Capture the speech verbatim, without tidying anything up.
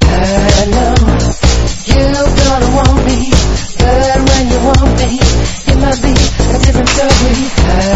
I know you're gonna want me, but when you want me, it might be a different story. I